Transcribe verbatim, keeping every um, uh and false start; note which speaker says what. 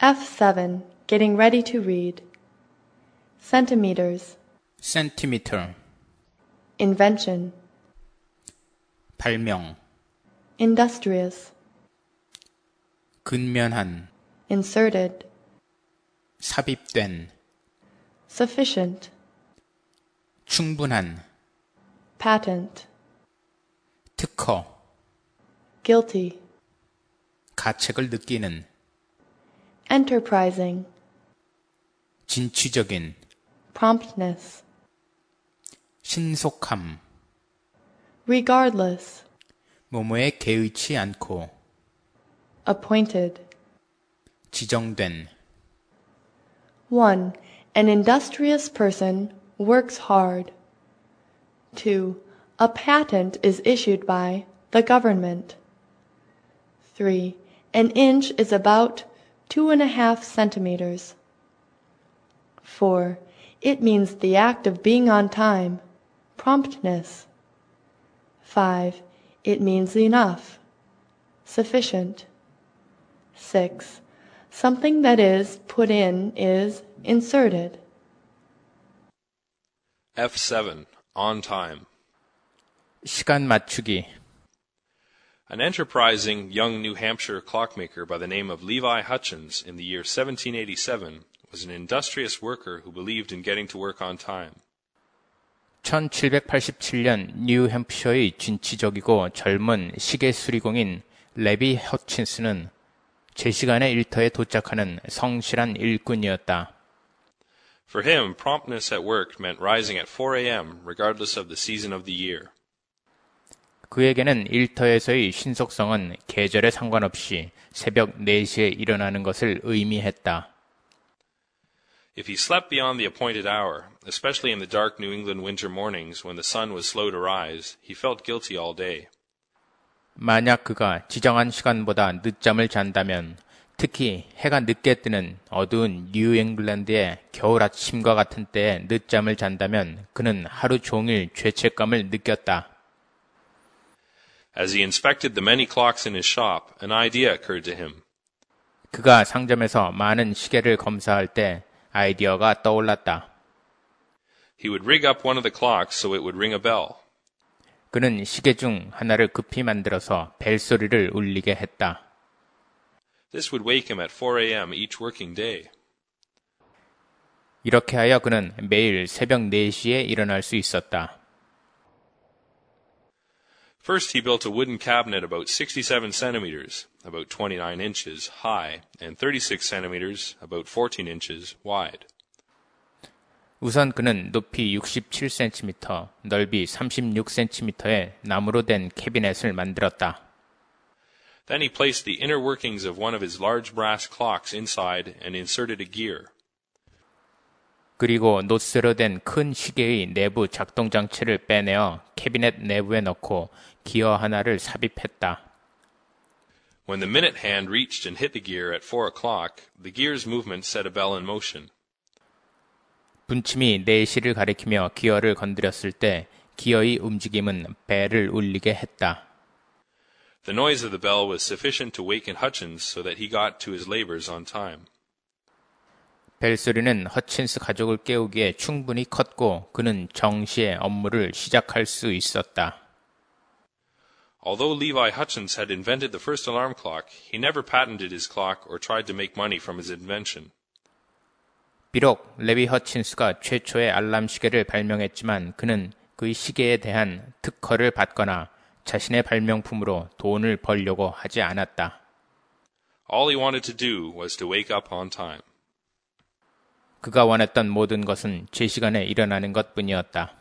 Speaker 1: F seven. Getting ready to read. Centimeters.
Speaker 2: centimeter.
Speaker 1: Invention.
Speaker 2: 발명.
Speaker 1: Industrious.
Speaker 2: 근면한.
Speaker 1: Inserted.
Speaker 2: 삽입된.
Speaker 1: Sufficient.
Speaker 2: 충분한.
Speaker 1: Patent.
Speaker 2: 특허.
Speaker 1: Guilty.
Speaker 2: 가책을 느끼는.
Speaker 1: Enterprising.
Speaker 2: 진취적인.
Speaker 1: Promptness.
Speaker 2: 신속함.
Speaker 1: Regardless.
Speaker 2: 뭐뭐에 개의치 않고.
Speaker 1: Appointed.
Speaker 2: 지정된.
Speaker 1: one. An industrious person works hard. two. A patent is issued by the government. three. An inch is about two and a half centimeters. four. It means the act of being on time, promptness. five. It means enough, sufficient. six. Something that is put in is inserted.
Speaker 3: F seven. On time.
Speaker 2: 시간 맞추기.
Speaker 3: An enterprising young New Hampshire clockmaker by the name of Levi Hutchins in the year seventeen eighty-seven was an industrious worker who believed in getting to work on time.
Speaker 2: 천칠백팔십칠 년 뉴햄프셔의 진취적이고 젊은 시계 수리공인 레비 허친스는 제 시간에 일터에 도착하는 성실한 일꾼이었다.
Speaker 3: For him, promptness at work meant rising at four a.m. regardless of the season of the year.
Speaker 2: 그에게는 일터에서의 신속성은 계절에 상관없이 새벽 네 시에 일어나는 것을 의미했다.
Speaker 3: If he slept beyond the appointed hour, especially in the dark New England winter mornings when the sun was slow to rise, he felt guilty all day.
Speaker 2: 만약 그가 지정한 시간보다 늦잠을 잔다면, 특히 해가 늦게 뜨는 어두운 뉴잉글랜드의 겨울 아침과 같은 때에 늦잠을 잔다면 그는 하루 종일 죄책감을 느꼈다.
Speaker 3: As he inspected the many clocks in his shop, an idea occurred to him.
Speaker 2: 그가 상점에서 많은 시계를 검사할 때 아이디어가 떠올랐다.
Speaker 3: He would rig up one of the clocks so it would ring a bell.
Speaker 2: 그는 시계 중 하나를 급히 만들어서 벨소리를 울리게 했다.
Speaker 3: This would wake him at four a.m. each working day.
Speaker 2: 이렇게 하여 그는 매일 새벽 네 시에 일어날 수 있었다.
Speaker 3: First, he built a wooden cabinet about sixty-seven centimeters, about twenty-nine inches, high, and thirty-six centimeters, about fourteen inches, wide.
Speaker 2: 우선 그는 높이 육십칠 센티미터, 넓이 삼십육 센티미터의 나무로 된 캐비넷을 만들었다.
Speaker 3: Then he placed the inner workings of one of his large brass clocks inside and inserted a gear.
Speaker 2: 그리고 노쇠로 된 큰 시계의 내부 작동 장치를 빼내어 캐비넷 내부에 넣고 기어 하나를 삽입했다.
Speaker 3: When the minute hand reached and hit the gear at four o'clock, the gear's movement set a bell in motion.
Speaker 2: 분침이 네 시를 가리키며 기어를 건드렸을 때 기어의 움직임은 벨을 울리게 했다.
Speaker 3: The noise of the bell was sufficient to waken Hutchins so that he got to his labors on time.
Speaker 2: 벨소리는 허친스 가족을 깨우기에 충분히 컸고 그는 정시에 업무를 시작할 수 있었다.
Speaker 3: Although Levi Hutchins had invented the first alarm clock, he never patented his clock or tried to make money from his invention.
Speaker 2: 비록 레비 허친스가 최초의 알람 시계를 발명했지만 그는 그의 시계에 대한 특허를 받거나 자신의 발명품으로 돈을 벌려고 하지 않았다.
Speaker 3: All he wanted to do was to wake up on time.
Speaker 2: 그가 원했던 모든 것은 제 시간에 일어나는 것뿐이었다.